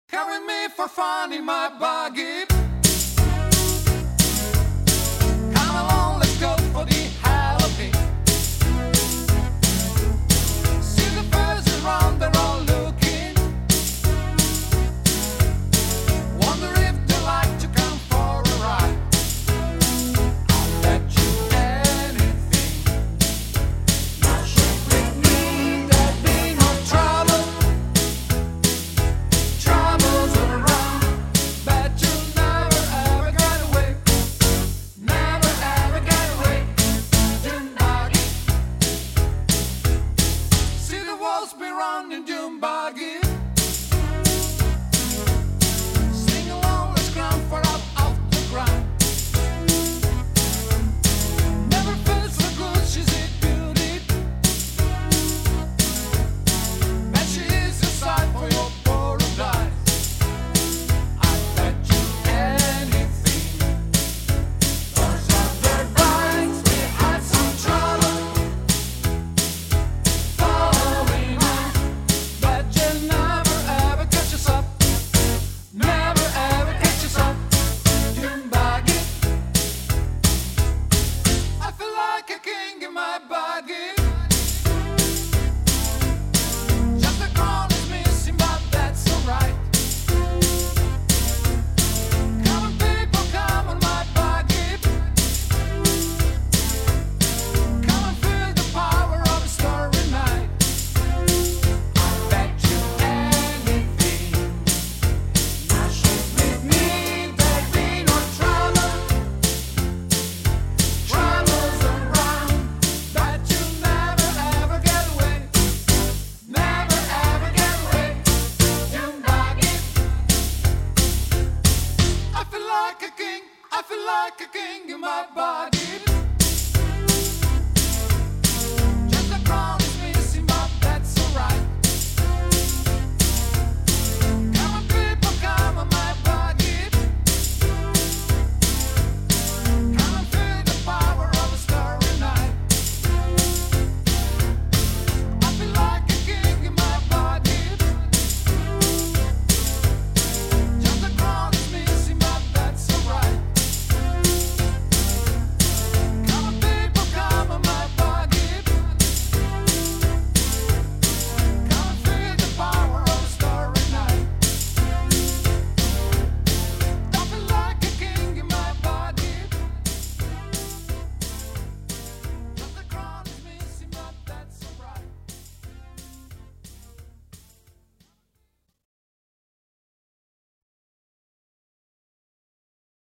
Carry me for fun in my buggy. Come along, let's go for the hell of it. See the birds around, they're all looking. Wonder if they like to come for a ride. I'll bet you anything. Now shake with me, there'll be no trouble. Troubles around, bet you'll never ever get away. Never ever get away. Dune buggy. See the walls be running, dune buggy. Sing along, let's climb far up off the ground. Never felt so good, she's a beauty. Bet she is a sight for your paradise. I bet you anything. Those other bites, we had some trouble. Following on, but you'll never ever catch us up. Never ever catch us up. Dune buggy. I feel like a king in my buggy. Just the crown is missing, but that's alright. Come on, people, come on my buggy. Come and feel the power of a starry night. I bet you anything. Now shake with me, there'll be no trouble. Troubles around, bet you'll never ever get away. Never ever get away. Dune buggy. I feel like a king in my body.